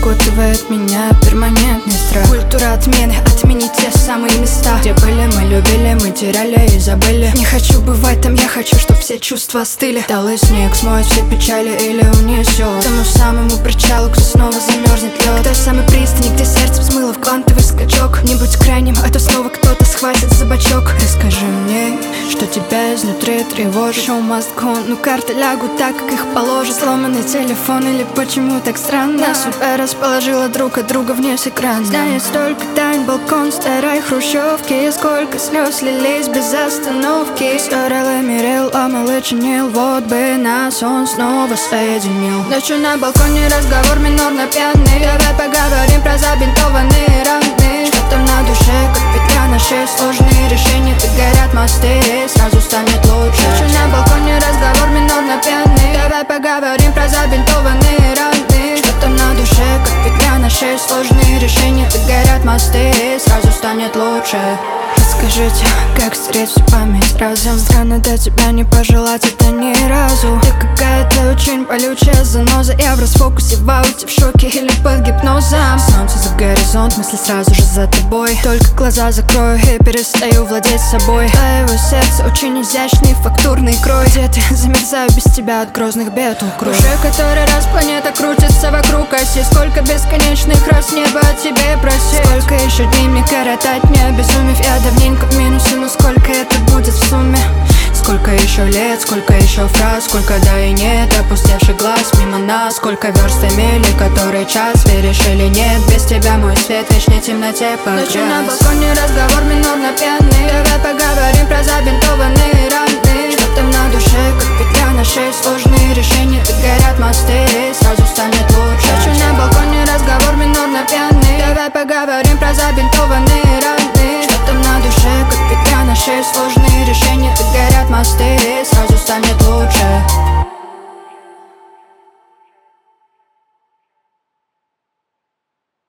окутывает меня перманентный страх. Культура отмены, отменить те самые места, где были мы, любили, мы теряли и забыли. Не хочу бывать там, я хочу, чтоб все чувства остыли. Талый снег смоет все печали или унесет к тому самому причалу, кто снова замерзнет лед. К той самой пристани, где сердце взмыло в квантовый скачок. Не будь крайним, а то снова кто-то схватит за бочок. Расскажи мне, что тебя изнутри тревожит. Show must go, ну карты лягут так, как их положит. Сломанный телефон или почему так странно? Нас судьба расположила друг от друга вне с экрана. Знает столько тайн, балкон старой хрущевки. Сколько слез лились без остановки. Старый мирил, а малый чинил. Вот бы нас он снова соединил. Ночью на балконе разговор минорно пьяный. Давай поговорим про забинтованные раны. Что там на душе, как петля на шее. Сложные решения, так горят мосты, сразу станет лучше. Ночью на балконе разговор минорно пьяный. Давай поговорим про забинтованные раны. Что там на душе, как петля на шее. Сложные решения, так горят мосты, сразу станет лучше. Скажите, как стереть всю память разом? Странно до тебя не пожелать это ни разу. Ты какая-то очень болючая заноза. Я в расфокусе, в ауте, в шоке или под гипнозом. Солнце за горизонт, мысли сразу же за тобой. Только глаза закрою и перестаю владеть собой. Твоего сердца очень изящный фактурный крой. Где ты? Замерзаю без тебя от грозных бед укрой. Уже который раз планета крутится вокруг оси. Сколько бесконечных раз небо о тебе просит. Сколько еще дней мне коротать, не обезумев. Я давненько в минусе, но сколько это будет в сумме? Сколько еще лет, сколько еще фраз, сколько да и нет опустевших глаз мимо нас. Сколько верст и мили, который час, веришь или нет? Без тебя мой свет в вечной темноте погас. Ночью на балконе разговор минорно пьяный. Давай поговорим про забинтованные раны. Что там на душе, как петля на шее. Сложные решения, так горят мосты, сразу станет